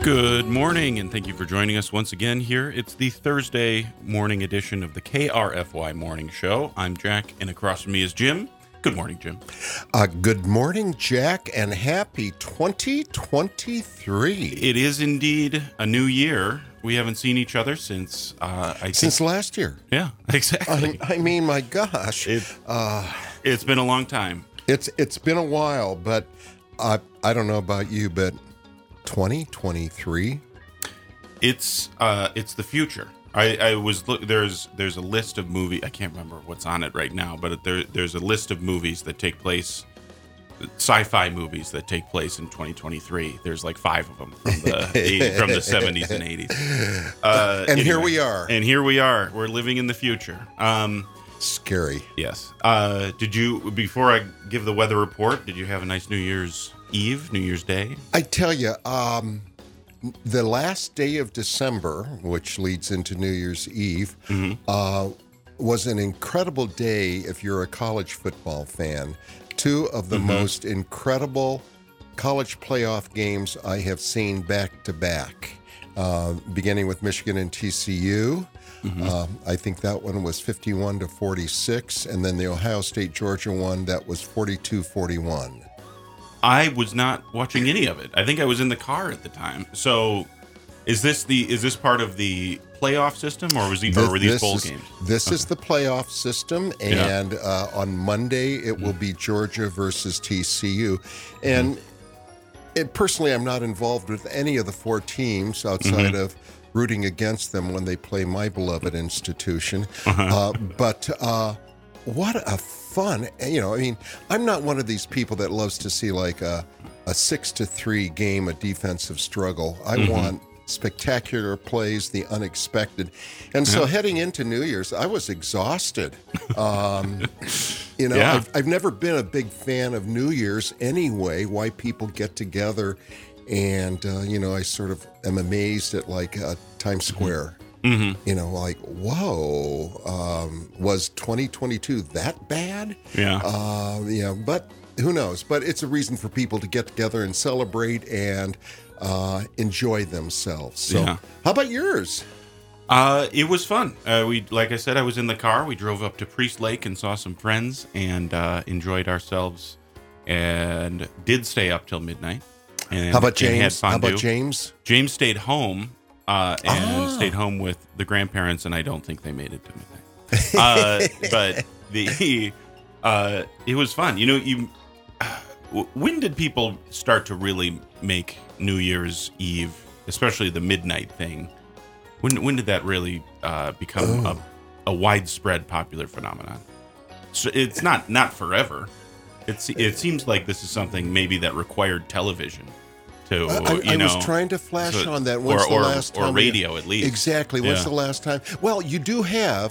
Good morning, and thank you for joining us once again here. It's the Thursday morning edition of the KRFY Morning Show. I'm Jack, and across from me is Jim. Good morning, Jim. Good morning, Jack, and happy 2023. It is indeed a new year. We haven't seen each other since since last year. Yeah, exactly. I mean, my gosh, it's been a long time. It's been a while, but I don't know about you, but 2023. It's the future. I was there's a list of movie. I can't remember what's on it right now, but there's a list of movies that take place, sci-fi movies that take place in 2023. There's like 5 of them from the 70s and 80s. And anyway, here we are. And here we are. We're living in the future. Scary. Yes. Did you, before I give the weather report, did you have a nice New Year's Eve, New Year's Day? I tell you, the last day of December, which leads into New Year's Eve, was an incredible day if you're a college football fan. 2 of the most incredible college playoff games I have seen back to back, beginning with Michigan and TCU. I think that one was 51-46, and then the Ohio State-Georgia one, that was 42-41. I was not watching any of it. I think I was in the car at the time. So, is this part of the playoff system, or were these bowl games? This is the playoff system, and on Monday it will be Georgia versus TCU. And personally, I'm not involved with any of the 4 teams outside of rooting against them when they play my beloved institution. But what a fun, I mean, I'm not one of these people that loves to see like a 6-3 game, a defensive struggle. I want spectacular plays, the unexpected. And so heading into New Year's, I was exhausted. I've never been a big fan of New Year's anyway, why people get together. And, I sort of am amazed at like Times Square. Like, whoa, was 2022 that bad? Yeah. But who knows? But it's a reason for people to get together and celebrate and enjoy themselves. So, how about yours? It was fun. Like I said, I was in the car. We drove up to Priest Lake and saw some friends and enjoyed ourselves, and did stay up till midnight. And, how about James? How about James? James stayed home. And stayed home with the grandparents, and I don't think they made it to midnight. But it was fun. When did people start to really make New Year's Eve, especially the midnight thing? When did that really become a widespread popular phenomenon? So it's not forever. It seems like this is something maybe that required television. I was trying to flash on that. When's the last time? Or radio, at least. Exactly. When's the last time? Well, you do have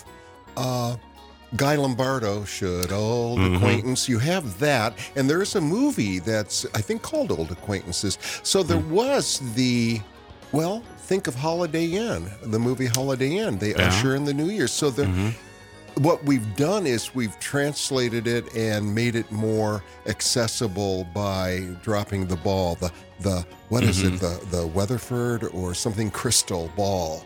Guy Lombardo, Should Old Acquaintance. You have that. And there is a movie that's, I think, called Old Acquaintances. So there was think of Holiday Inn, the movie Holiday Inn. They usher in the New Year. So what we've done is we've translated it and made it more accessible by dropping the ball. The what is it? The Weatherford or something Crystal ball.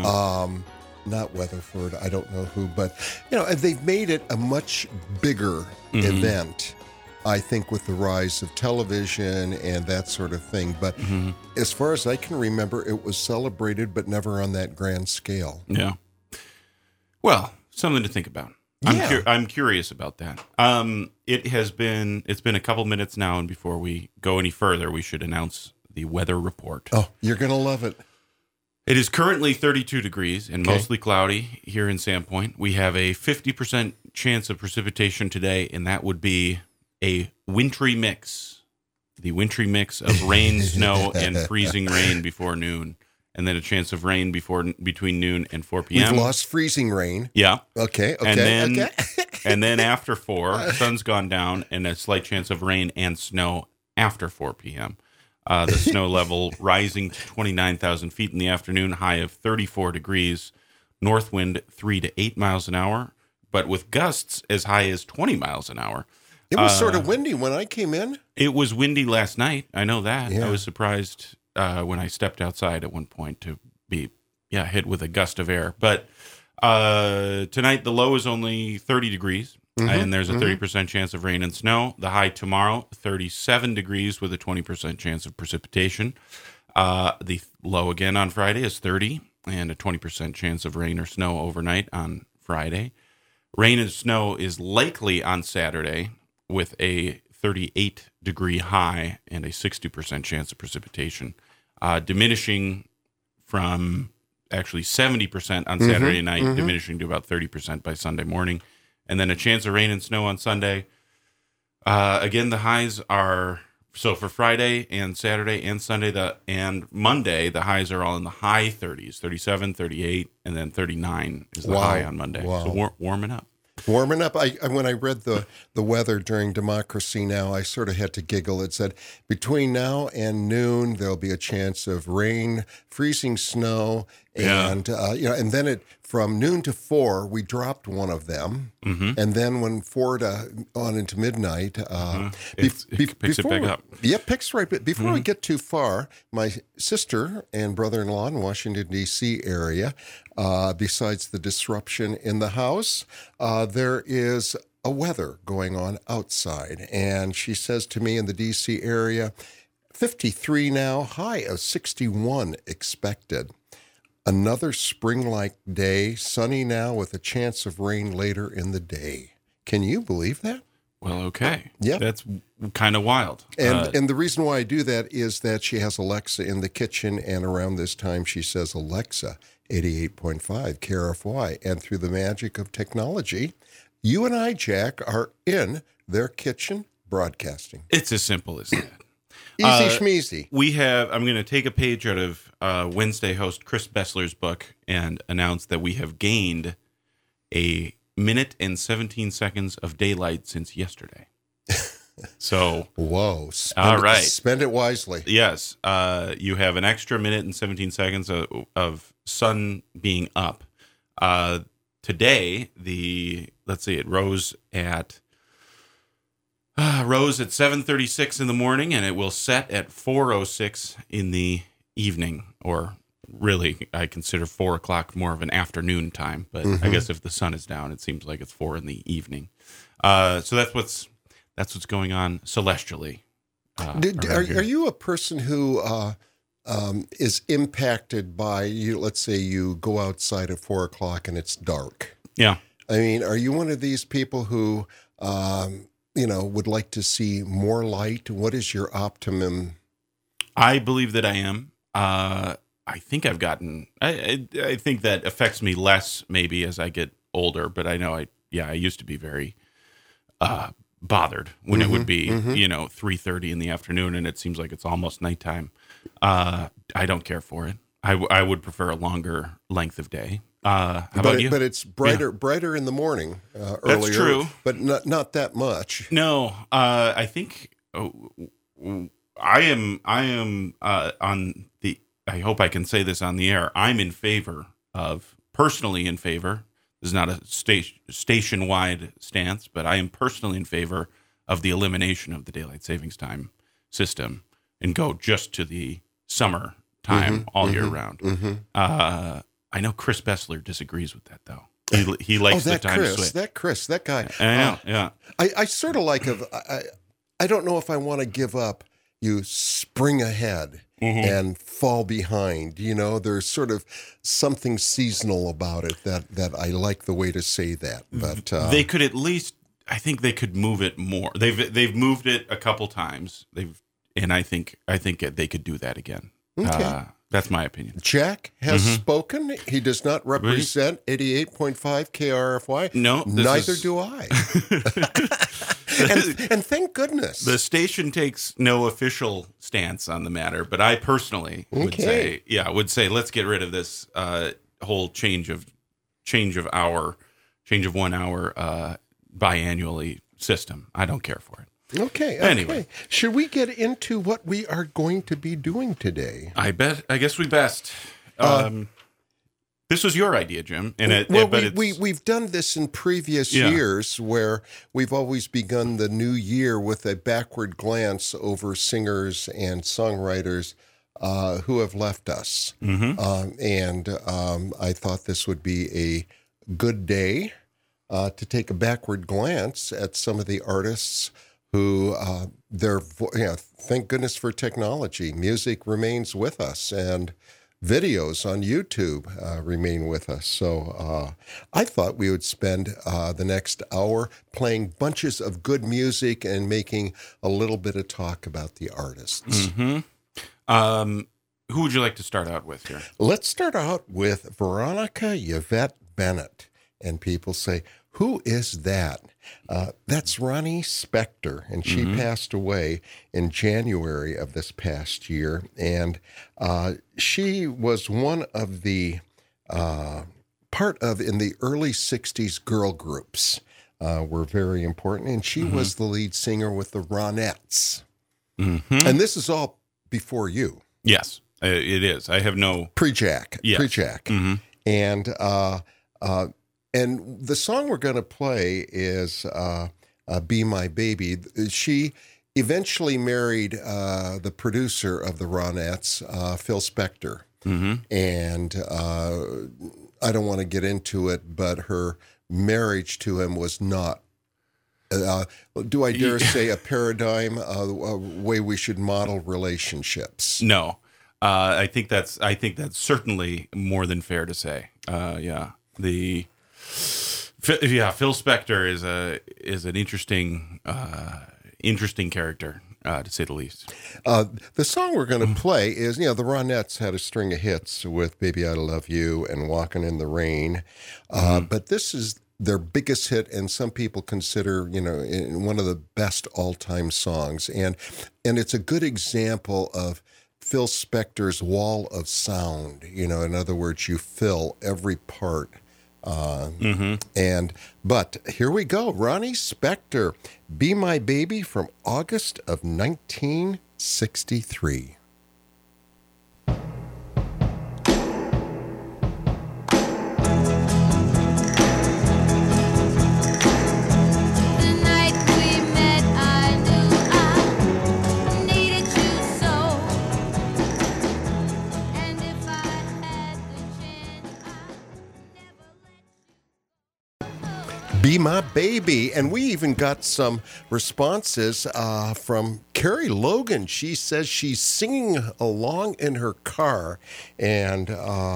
Not Weatherford. I don't know who, but they've made it a much bigger event. I think with the rise of television and that sort of thing. But as far as I can remember, it was celebrated, but never on that grand scale. Yeah. Well, something to think about. I'm curious about that. It's been a couple minutes now, and before we go any further, we should announce the weather report. Oh, you're going to love it. It is currently 32 degrees and mostly cloudy here in Sandpoint. We have a 50% chance of precipitation today, and that would be a wintry mix. The wintry mix of rain, snow, and freezing rain before noon. And then a chance of rain between noon and 4 p.m. We've lost freezing rain. Yeah. Okay. And then after 4, the sun's gone down, and a slight chance of rain and snow after 4 p.m. The snow level rising to 29,000 feet in the afternoon, high of 34 degrees, north wind 3 to 8 miles an hour, but with gusts as high as 20 miles an hour. It was sort of windy when I came in. It was windy last night. I know that. Yeah. I was surprised when I stepped outside at one point to be hit with a gust of air. But tonight the low is only 30 degrees, and there's a 30% chance of rain and snow. The high tomorrow, 37 degrees with a 20% chance of precipitation. The low again on Friday is 30 and a 20% chance of rain or snow overnight on Friday. Rain and snow is likely on Saturday with a 38-degree high and a 60% chance of precipitation, diminishing from actually 70% on Saturday night, diminishing to about 30% by Sunday morning. And then a chance of rain and snow on Sunday. Again, the highs are... So for Friday and Saturday and Sunday and Monday, the highs are all in the high 30s, 37, 38, and then 39 is the high on Monday. Wow. So warming up. Warming up. When I read the weather during Democracy Now!, I sort of had to giggle. It said, between now and noon, there'll be a chance of rain, freezing snow, and and then from noon to 4, we dropped one of them, and then when 4 on into midnight, it picks it back up. Yeah, picks right. But before we get too far, my sister and brother-in-law in Washington D.C. area, besides the disruption in the house, there is a weather going on outside, and she says to me in the D.C. area, 53 now, high of 61 expected. Another spring-like day, sunny now with a chance of rain later in the day. Can you believe that? Well, okay. Yeah. That's kind of wild. And the reason why I do that is that she has Alexa in the kitchen, and around this time she says, Alexa, 88.5 KRFY. And through the magic of technology, you and I, Jack, are in their kitchen broadcasting. It's as simple as that. Easy schmeezy. I'm going to take a page out of Wednesday host Chris Bessler's book and announce that we have gained a minute and 17 seconds of daylight since yesterday. So, whoa. All right. Spend it wisely. Yes. You have an extra minute and 17 seconds of sun being up. Today, it rose at 7:36 in the morning, and it will set at 4:06 in the evening, or really, I consider 4 o'clock more of an afternoon time, but I guess if the sun is down, it seems like it's 4 in the evening. So that's what's going on celestially. Are you a person who is impacted by, let's say you go outside at 4 o'clock and it's dark? Yeah. I mean, are you one of these people who... would like to see more light? What is your optimum? I believe that I am. I think I've gotten. I think that affects me less maybe as I get older. But I know I used to be very bothered when it would be 3:30 in the afternoon and it seems like it's almost nighttime. I don't care for it. I would prefer a longer length of day. How about you? But it's brighter in the morning. Earlier, that's true, but not that much. No, I think I am on the. I hope I can say this on the air. I'm personally in favor. This is not a station-wide stance, but I am personally in favor of the elimination of the daylight savings time system and go just to the summer time all year round. I know Chris Bessler disagrees with that, though. He likes the time to switch. That guy. I know, yeah. I sort of like I don't know if I want to give up. You spring ahead and fall behind. There's sort of something seasonal about it that I like the way to say that. But they could at least, I think they could move it more. They've moved it a couple times. I think they could do that again. Okay. That's my opinion. Jack has spoken. He does not represent 88.5 KRFY. No. Neither do I. and thank goodness. The station takes no official stance on the matter, but I personally would say let's get rid of this whole change of 1 hour biannually system. I don't care for it. Okay. Anyway, should we get into what we are going to be doing today? I guess we best. This was your idea, Jim. We've done this in previous years where we've always begun the new year with a backward glance over singers and songwriters who have left us. And I thought this would be a good day to take a backward glance at some of the artists who thank goodness for technology. Music remains with us, and videos on YouTube remain with us. So I thought we would spend the next hour playing bunches of good music and making a little bit of talk about the artists. Who would you like to start out with here? Let's start out with Veronica Yvette Bennett. And people say, who is that? That's Ronnie Spector, and she passed away in January of this past year. And she was one of the part of in the early 60s girl groups were very important. And she was the lead singer with the Ronettes. And this is all before you. Yes, it is. I have no... Pre-Jack. Yes. Pre-Jack. And the song we're going to play is Be My Baby. She eventually married the producer of the Ronettes, Phil Spector. And I don't want to get into it, but her marriage to him was not, do I dare say, a paradigm, a way we should model relationships? No. I think that's certainly more than fair to say. Phil Spector is an interesting character, to say the least. The song we're going to play is, the Ronettes had a string of hits with Baby I Love You and Walking in the Rain. But this is their biggest hit, and some people consider, one of the best all-time songs. And it's a good example of Phil Spector's wall of sound. In other words, you fill every part. But here we go. Ronnie Spector, Be My Baby, from August of 1963. Be My Baby. And we even got some responses from Carrie Logan. She says she's singing along in her car. And,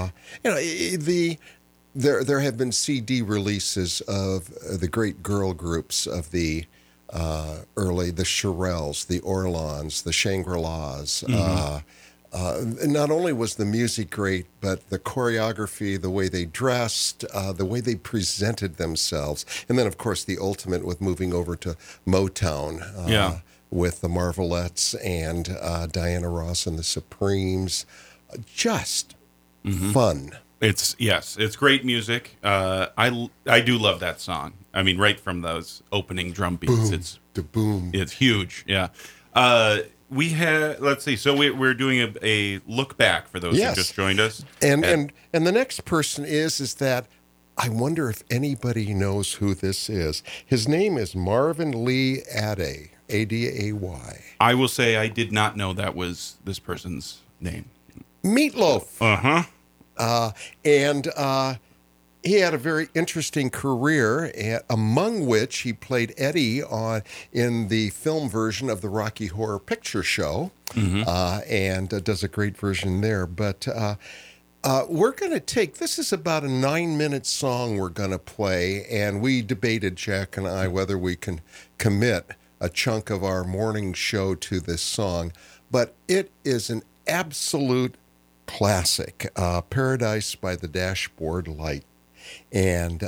there have been CD releases of the great girl groups of the early, the Shirelles, the Orlons, the Shangri-Las. Not only was the music great, but the choreography, the way they dressed, the way they presented themselves. And then, of course, the ultimate with moving over to Motown with the Marvelettes and Diana Ross and the Supremes. Just fun. It's great music. I do love that song. I mean, right from those opening drum beats, boom. It's huge. Yeah. We had, let's see. So we're doing a look back for those who just joined us. And the next person is that I wonder if anybody knows who this is. His name is Marvin Lee Aday, Aday. I will say I did not know that was this person's name. Meatloaf. He had a very interesting career, among which he played Eddie in the film version of the Rocky Horror Picture Show, and does a great version there. But we're going to this is about a 9-minute song we're going to play, and we debated, Jack and I, whether we can commit a chunk of our morning show to this song. But it is an absolute classic, Paradise by the Dashboard Light. And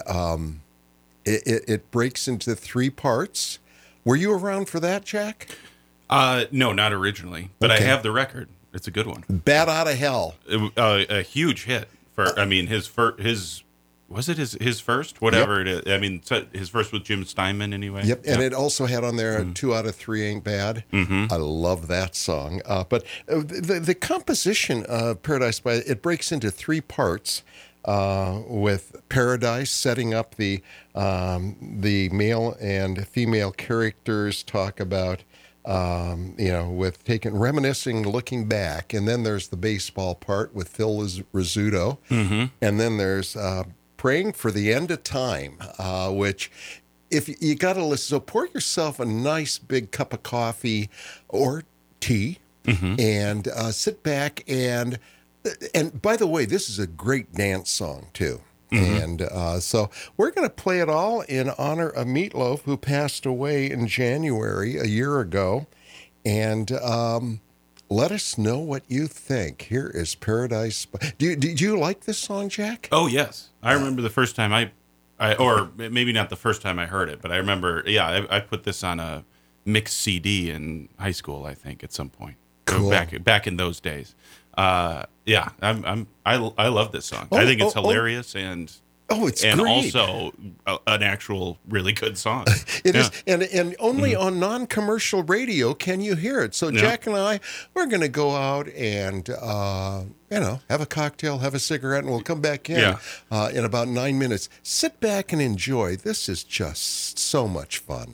it breaks into 3 parts. Were you around for that, Jack? No, not originally, but I have the record. It's a good one. Bat Out of Hell. A huge hit for. I mean, his first. Was it his first? Whatever it is. I mean, his first with Jim Steinman anyway. Yep, and it also had on there 2 out of 3 Ain't Bad. I love that song. But the composition of Paradise it breaks into 3 parts. With Paradise setting up the male and female characters, talk about with reminiscing, looking back. And then there's the baseball part with Phil Rizzuto. Mm-hmm. And then there's Praying for the End of Time, which if you got to listen, so pour yourself a nice big cup of coffee or tea and sit back. And by the way, this is a great dance song, too. And so we're going to play it all in honor of Meat Loaf, who passed away in January a year ago. And let us know what you think. Here is Paradise. Did you like this song, Jack? Oh, yes. I remember the first time I or maybe not the first time I heard it, but I remember, I put this on a mixed CD in high school, I think, at some point. Cool. Back in those days. I love this song. I think it's hilarious and it's and great. Also an actual really good song. It is, and only on non-commercial radio can you hear it. So Jack and I, we're going to go out and have a cocktail, have a cigarette, and we'll come back in about 9 minutes. Sit back and enjoy. This is just so much fun.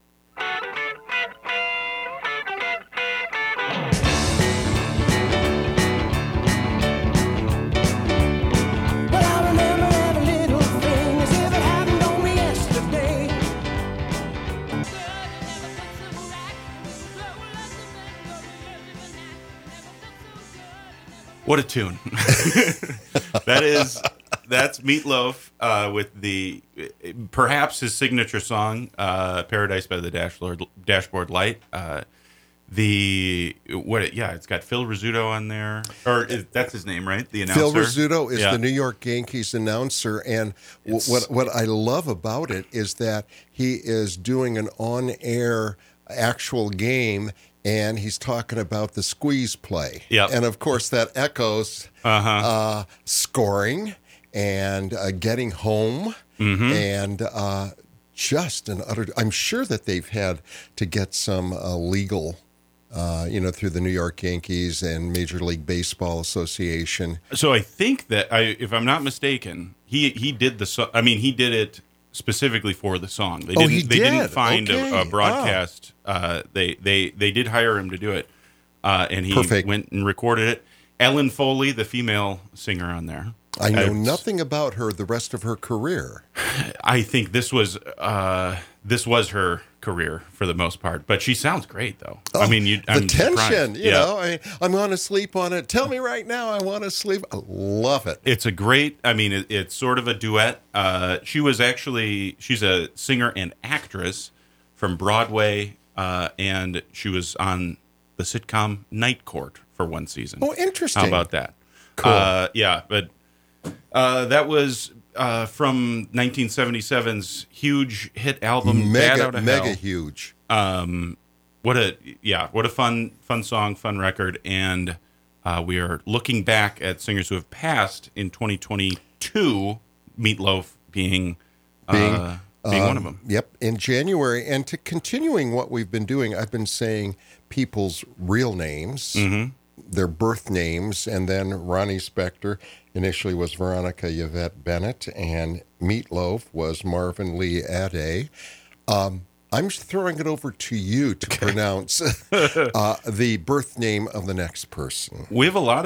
What a tune. That's Meat Loaf with the perhaps his signature song, Paradise by the Dashboard Light. It's got Phil Rizzuto on there. That's his name, right? The announcer. Phil Rizzuto is the New York Yankees announcer, and what I love about it is that he is doing an on-air actual game, and he's talking about the squeeze play. Yep. And, of course, that echoes scoring and getting home and just an utter... I'm sure that they've had to get some legal... through the New York Yankees and Major League Baseball Association. So I think that, if I'm not mistaken, he did the song. I mean, he did it specifically for the song. They didn't find a broadcast. They did hire him to do it, and he went and recorded it. Ellen Foley, the female singer on there. I know nothing about her the rest of her career. I think this was her career for the most part, but she sounds great though. Oh, I'm tension, surprised. I'm going to sleep on it. Tell me right now, I want to sleep. I love it. It's a great. I mean, it's sort of a duet. She's a singer and actress from Broadway, and she was on the sitcom Night Court for one season. Oh, interesting. How about that? Cool. But that was from 1977's huge hit album, Bad Outta Hell. Mega huge. What a fun song, fun record, and we are looking back at singers who have passed in 2022. Meat Loaf being one of them. Yep, in January, and to continuing what we've been doing, I've been saying people's real names. Their birth names, and then Ronnie Spector initially was Veronica Yvette Bennett, and Meat Loaf was Marvin Lee Ade. I'm throwing it over to you to pronounce the birth name of the next person. We have a lot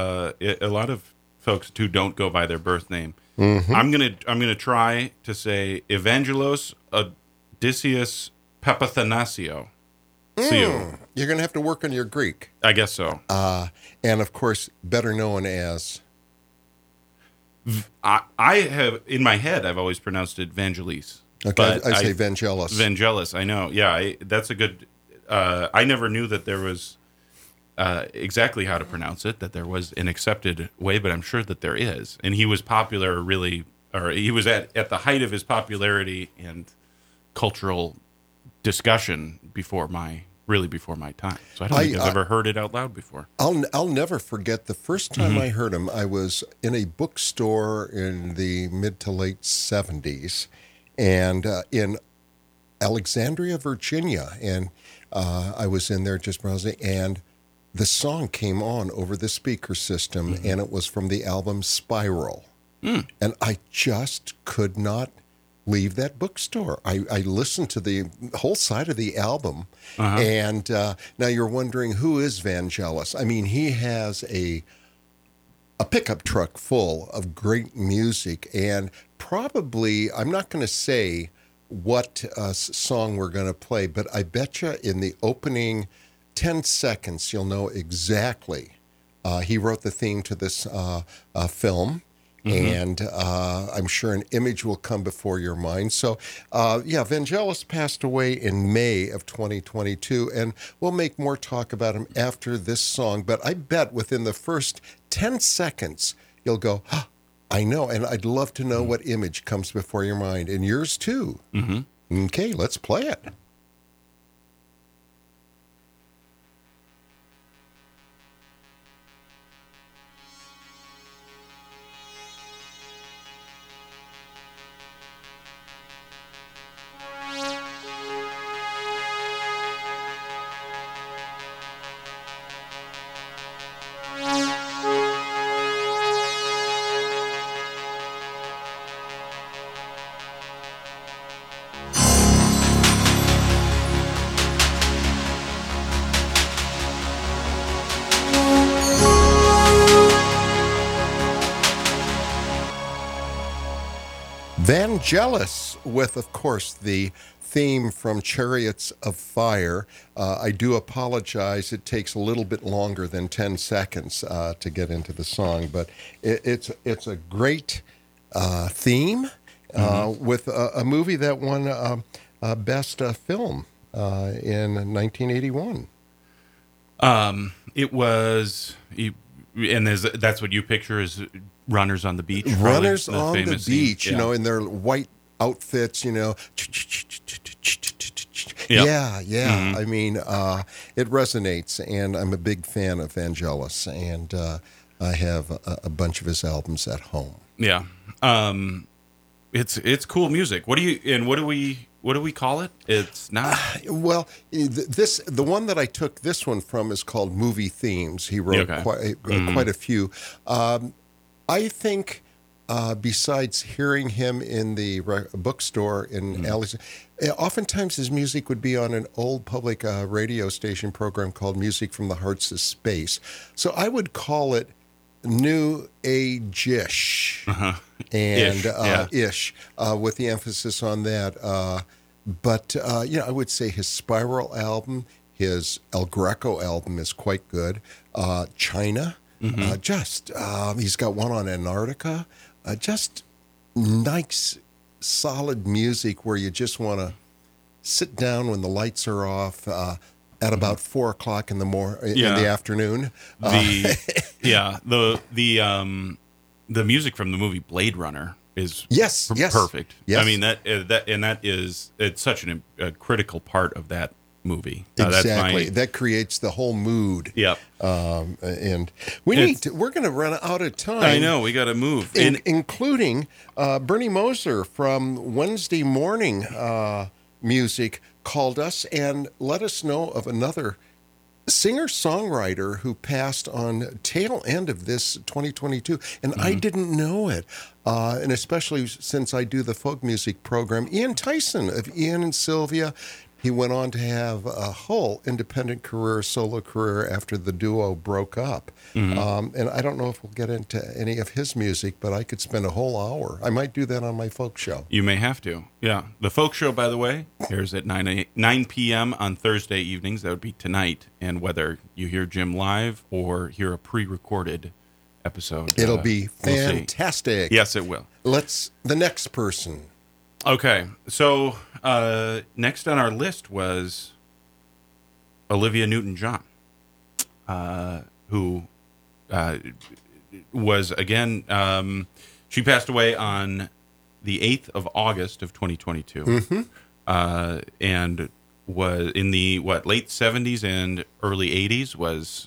of folks who don't go by their birth name. I'm gonna try to say Evangelos Odysseus Papathanasio. You're going to have to work on your Greek. I guess so. And, of course, better known as... I have, in my head, I've always pronounced it Vangelis. Okay, I say Vangelis. Vangelis, I know. Yeah, that's a good... I never knew that there was exactly how to pronounce it, that there was an accepted way, but I'm sure that there is. And he was popular he was at the height of his popularity and cultural discussion before my time. So I don't think I've ever heard it out loud before. I'll never forget the first time I heard him. I was in a bookstore in the mid to late 70s and in Alexandria, Virginia. And I was in there just browsing, and the song came on over the speaker system, and it was from the album Spiral. And I just could not leave that bookstore. I listened to the whole side of the album, Uh-huh. and now you're wondering, who is Vangelis? I mean, he has a pickup truck full of great music, and probably, I'm not going to say what song we're going to play, but I bet you in the opening 10 seconds, you'll know exactly. He wrote the theme to this film. And I'm sure an image will come before your mind. So, Vangelis passed away in May of 2022, and we'll make more talk about him after this song. But I bet within the first 10 seconds, you'll go, I know, and I'd love to know what image comes before your mind, and yours too. Mm-hmm. Okay, let's play it. Vangelis with, of course, the theme from Chariots of Fire. I do apologize. It takes a little bit longer than 10 seconds to get into the song, but it's a great theme with a movie that won Best Film in 1981. It was, and that's what you picture as runners on the beach. Runners on the beach, scene. you know, in their white outfits, you know. Yep. Yeah. Mm-hmm. I mean, it resonates, and I'm a big fan of Vangelis, and I have a bunch of his albums at home. Yeah. It's cool music. What do we call it? It's not. Well, the one that I took this one from is called Movie Themes. He wrote quite a few. I think besides hearing him in the bookstore in alleys, oftentimes his music would be on an old public radio station program called Music from the Hearts of Space. So I would call it new age-ish, and ish, with the emphasis on that. But I would say his Spiral album, his El Greco album is quite good. China. He's got one on Antarctica. Just nice, solid music where you just want to sit down when the lights are off at about 4 o'clock in the afternoon. The music from the movie Blade Runner is perfect. Yes. I mean it's such a critical part of that movie. Exactly. That creates the whole mood. Yep. And we're going to run out of time. I know, we got to move. Including Bernie Moser from Wednesday Morning Music called us and let us know of another singer-songwriter who passed on tail end of this 2022, and I didn't know it. And especially since I do the folk music program, Ian Tyson of Ian and Sylvia. He went on to have a whole independent solo career after the duo broke up. And I don't know if we'll get into any of his music, but I could spend a whole hour. I might do that on my folk show. You may have to. Yeah. The folk show, by the way, airs at 9 p.m. on Thursday evenings. That would be tonight. And whether you hear Jim live or hear a pre-recorded episode, it'll be fantastic. Yes, it will. The next person. Okay. So next on our list was Olivia Newton-John, who was, again, she passed away on the 8th of August of 2022, and was in the, late 70s and early 80s, was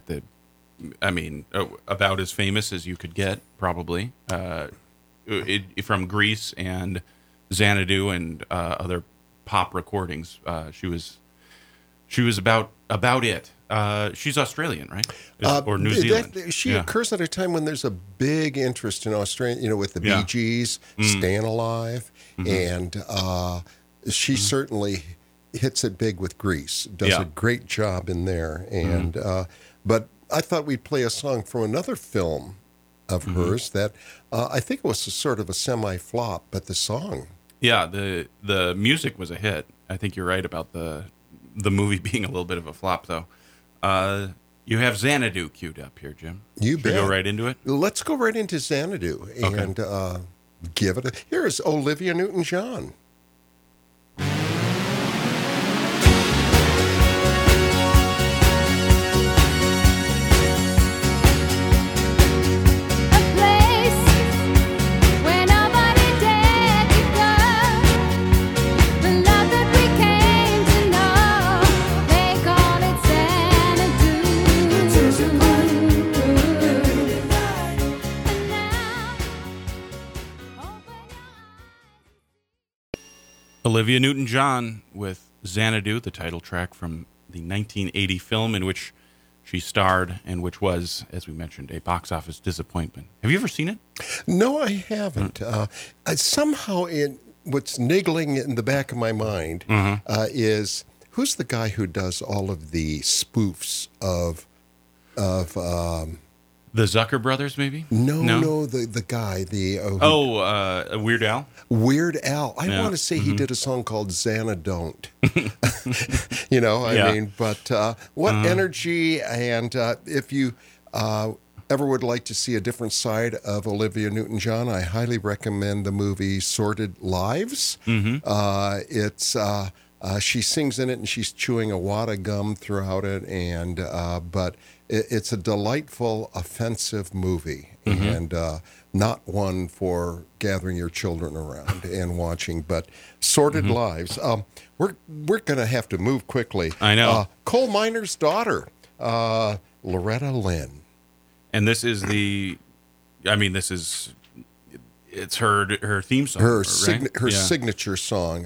about as famous as you could get, probably, from Grease and Xanadu and other pop recordings. She was about it. she's Australian, right? Or New Zealand. She occurs at a time when there's a big interest in Australia, with the Bee Gees, Staying Alive, and she certainly hits it big with Grease. Does a great job in there. And but I thought we'd play a song from another film of hers that I think it was sort of a semi-flop, but the song. Yeah, the music was a hit. I think you're right about the movie being a little bit of a flop, though. You have Xanadu queued up here, Jim. You bet. Should we go right into it? Let's go right into Xanadu and give it a... Here's Olivia Newton-John. Olivia Newton-John with Xanadu, the title track from the 1980 film in which she starred and which was, as we mentioned, a box office disappointment. Have you ever seen it? No, I haven't. Somehow, what's niggling in the back of my mind is who's the guy who does all of the spoofs of the Zucker brothers, maybe? No, the guy, Weird Al. Weird Al. I want to say he did a song called Xanadon't. I mean, but what energy, and if you ever would like to see a different side of Olivia Newton-John, I highly recommend the movie Sordid Lives. It's she sings in it, and she's chewing a wad of gum throughout it, and but it's a delightful, offensive movie, and not one for gathering your children around and watching. But Sordid Lives. We're going to have to move quickly. I know. Coal Miner's Daughter, Loretta Lynn. And this is it's her theme song, her right? signature song,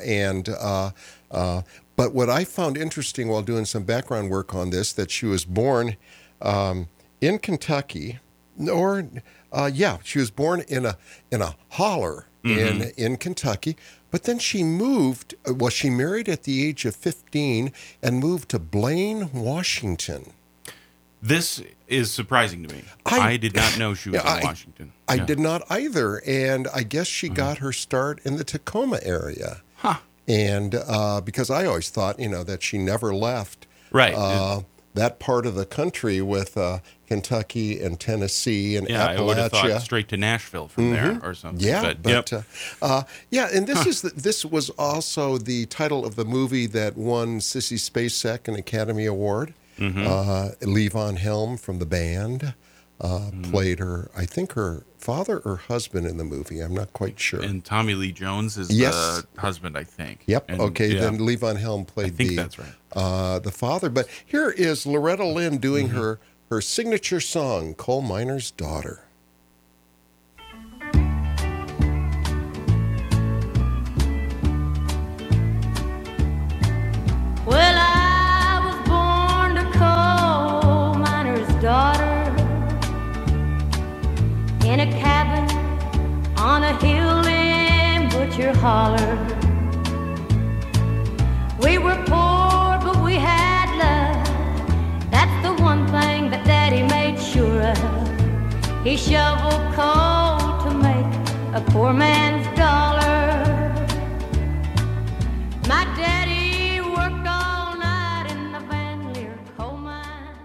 but what I found interesting while doing some background work on this, that she was born in Kentucky, she was born in a holler in Kentucky, but then she moved. She married at the age of 15 and moved to Blaine, Washington. This is surprising to me. I did not know she was in Washington. I did not either, and I guess she got her start in the Tacoma area. Huh. And because I always thought, that she never left that part of the country with Kentucky and Tennessee and Appalachia. I would have thought straight to Nashville from there or something. Yeah, and this was also the title of the movie that won Sissy Spacek an Academy Award. Levon Helm from the band played her, I think her father or husband in the movie. I'm not quite sure. And Tommy Lee Jones is the husband, I think. Yep. Then Levon Helm played that's right. The father. But here is Loretta Lynn doing her signature song, Coal Miner's Daughter. Well, I was born a coal miner's daughter in a cabin on a hill in Butcher Holler. We were poor, but we had love. That's the one thing that Daddy made sure of. He shoveled coal to make a poor man's dollar. My daddy worked all night in the Van Leer coal mine.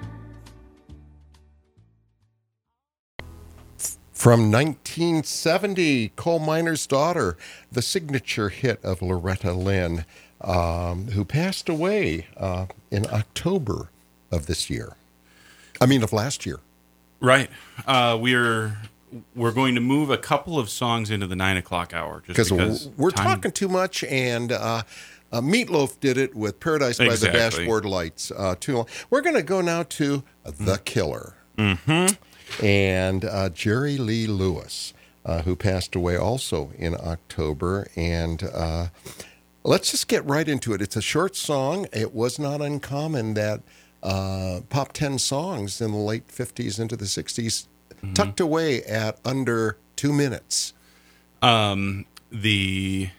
From 1970, Coal Miner's Daughter, the signature hit of Loretta Lynn, who passed away in October of this year. Of last year. Right. We're going to move a couple of songs into the 9 o'clock hour. Just because we're talking too much, and Meatloaf did it with Paradise by the Dashboard Lights too long. We're going to go now to The Killer. And Jerry Lee Lewis, who passed away also in October. And let's just get right into it. It's a short song. It was not uncommon that pop 10 songs in the late 50s into the 60s, tucked away at under 2 minutes. Jerry Lee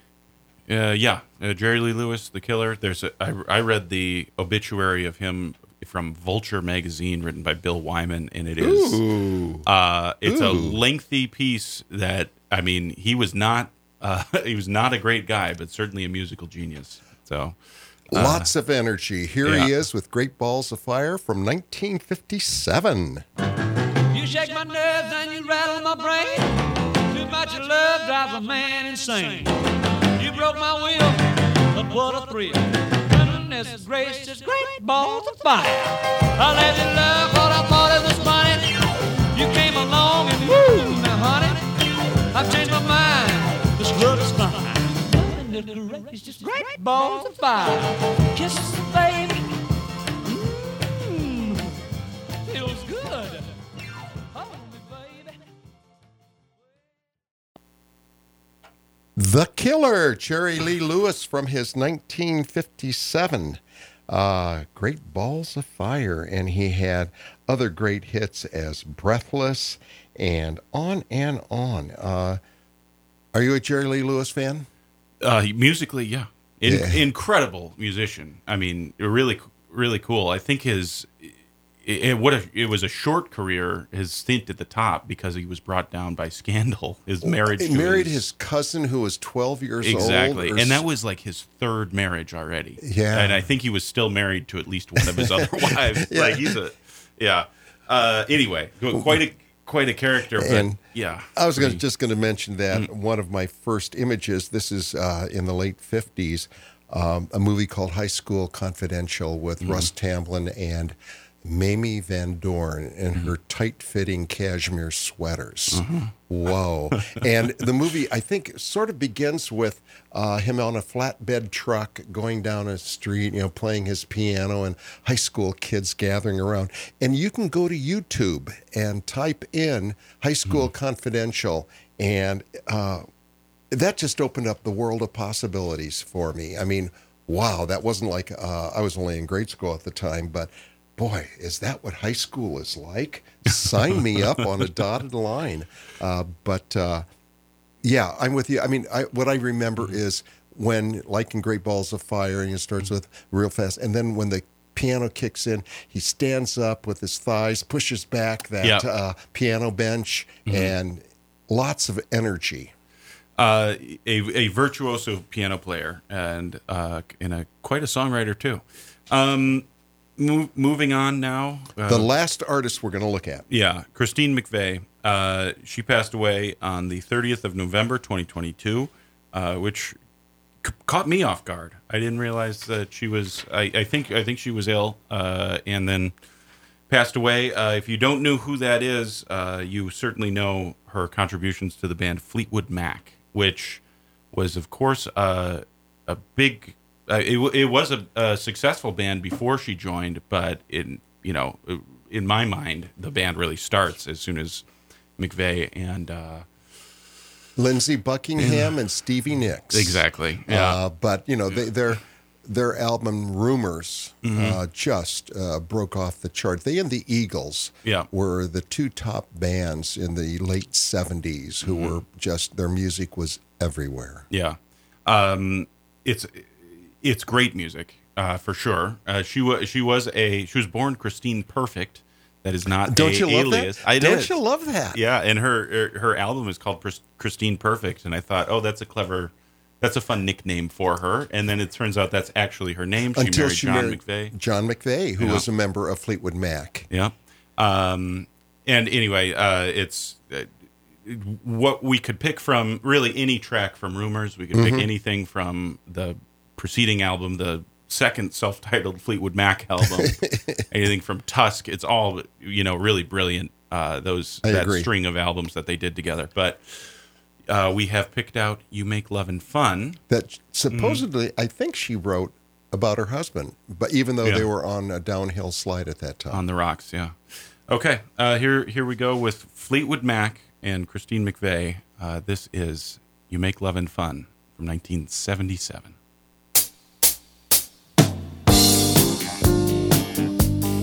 Lewis, The Killer. I read the obituary of him from Vulture magazine, written by Bill Wyman, and it's a lengthy piece. That, I mean, he was not a great guy, but certainly a musical genius. So lots of energy. Here he is with Great Balls of Fire from 1957. You shake my nerves and you rattle my brain. Too much of love drives a man insane. You broke my will, but what a thrill. Goodness gracious, great balls of fire. I let you love what I thought it was funny. You came along and woo, now honey, I've changed my mind. This love is fine. Goodness gracious, great balls of fire. Kisses, baby. Feels good. The Killer, Jerry Lee Lewis from his 1957 Great Balls of Fire. And he had other great hits as Breathless and on and on. Are you a Jerry Lee Lewis fan? Musically, yeah. Incredible musician. I mean, really, really cool. I think it was a short career, his stint at the top, because he was brought down by scandal. His marriage. He married his cousin, who was 12 years old. Exactly, and that was like his third marriage already. Yeah, and I think he was still married to at least one of his other wives. Yeah. Like anyway, quite a character. But and yeah, I was just going to mention that one of my first images. This is in the late 50s, a movie called High School Confidential with Russ Tamblyn and Mamie Van Dorn in her tight-fitting cashmere sweaters. Whoa. And the movie, I think, sort of begins with him on a flatbed truck going down a street, playing his piano, and high school kids gathering around. And you can go to YouTube and type in High School Confidential, and that just opened up the world of possibilities for me. I mean, wow, that wasn't like I was only in grade school at the time, but boy, is that what high school is like? Sign me up on a dotted line. But I'm with you. I mean, what I remember is when, like in Great Balls of Fire, and it starts with real fast, and then when the piano kicks in, he stands up with his thighs, pushes back that piano bench, and lots of energy. A virtuoso piano player and quite a songwriter too. Moving on now. The last artist we're going to look at. Yeah, Christine McVie. She passed away on the 30th of November, 2022, which caught me off guard. I didn't realize that she was. I think she was ill, and then passed away. If you don't know who that is, you certainly know her contributions to the band Fleetwood Mac, which was, of course, a big. It was a successful band before she joined, but in my mind, the band really starts as soon as McVie and Lindsey Buckingham and Stevie Nicks. Exactly. Yeah. But their album Rumors just broke off the chart. They and the Eagles were the two top bands in the late 70s who were just, their music was everywhere. Yeah. It's great music, for sure. She was born Christine Perfect. That is not Don't you love alias. That? Don't you love that? Yeah, and her album is called Christine Perfect, and I thought, that's a fun nickname for her. And then it turns out that's actually her name. She married John McVie, who was a member of Fleetwood Mac. Yeah. And anyway, it's what we could pick from really any track from Rumors. We could pick anything from the preceding album, the second self-titled Fleetwood Mac album, anything from Tusk. It's all, really brilliant, that string of albums that they did together. But we have picked out You Make Lovin' Fun. That supposedly, I think she wrote about her husband, but even though they were on a downhill slide at that time. On the rocks, yeah. Okay, here we go with Fleetwood Mac and Christine McVie. This is You Make Lovin' Fun from 1977.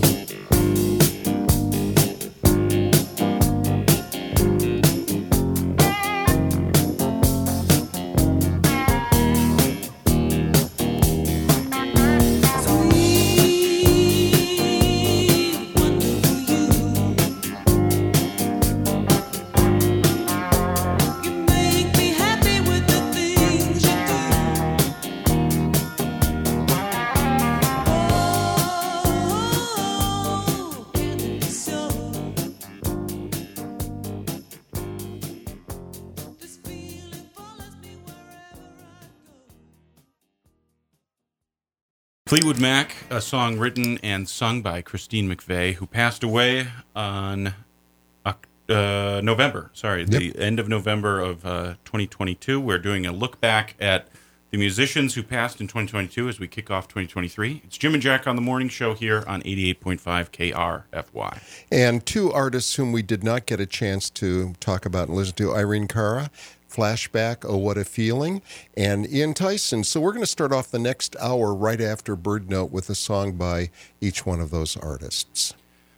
Fleetwood Mac, a song written and sung by Christine McVie, who passed away on November. The end of November of 2022. We're doing a look back at the musicians who passed in 2022 as we kick off 2023. It's Jim and Jack on the Morning Show here on 88.5 KRFY. And two artists whom we did not get a chance to talk about and listen to, Irene Cara, Flashback, Oh What a Feeling, and Ian Tyson. So we're going to start off the next hour right after Bird Note with a song by each one of those artists.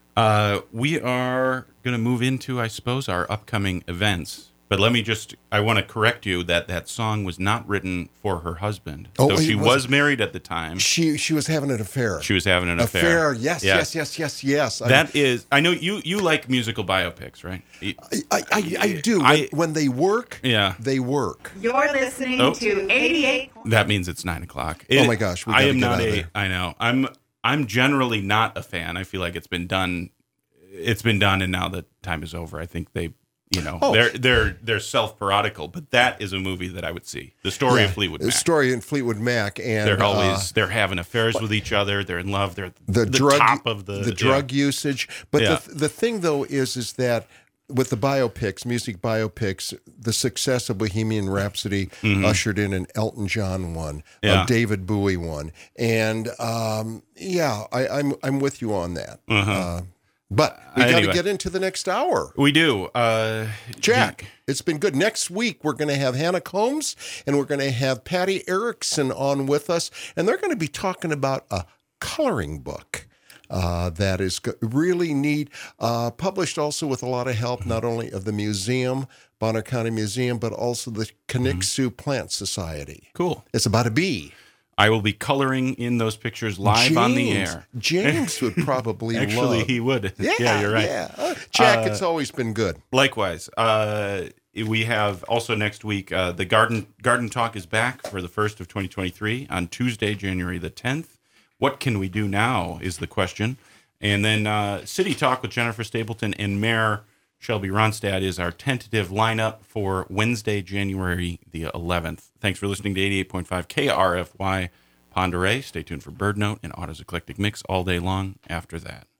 We are going to move into, I suppose, our upcoming events. But I want to correct you that song was not written for her husband. Oh, so she was married at the time. She was having an affair. She was having an affair. Yes. That is, I know you like musical biopics, right? I do. When they work, they work. You're listening to 88. That means it's 9 o'clock. Oh my gosh, we gotta get out of there. I know. I'm generally not a fan. I feel like it's been done. It's been done, and now the time is over. I think they. They're self-parodical, but that is a movie that I would see. The story of Fleetwood Mac. The story in Fleetwood Mac, and they're having affairs with each other. They're in love. They're the drug, top of the drug usage. But the thing though is that with the biopics, music biopics, the success of Bohemian Rhapsody ushered in an Elton John one, a David Bowie one, and I'm with you on that. But we got to get into the next hour. We do. Jack, it's been good. Next week, we're going to have Hannah Combs, and we're going to have Patty Erickson on with us, and they're going to be talking about a coloring book that is really neat, published also with a lot of help, not only of the museum, Bonner County Museum, but also the Kaniksu Plant Society. Cool. It's about a bee. I will be coloring in those pictures live on the air. James would probably Actually, he would. Yeah, you're right. Yeah. Jack, it's always been good. Likewise. We have also next week, the Garden Talk is back for the 1st of 2023 on Tuesday, January the 10th. What can we do now is the question. And then City Talk with Jennifer Stapleton and Mayor Shelby Ronstadt is our tentative lineup for Wednesday, January the 11th. Thanks for listening to 88.5 KRFY Ponderay. Stay tuned for Bird Note and Otto's Eclectic Mix all day long after that.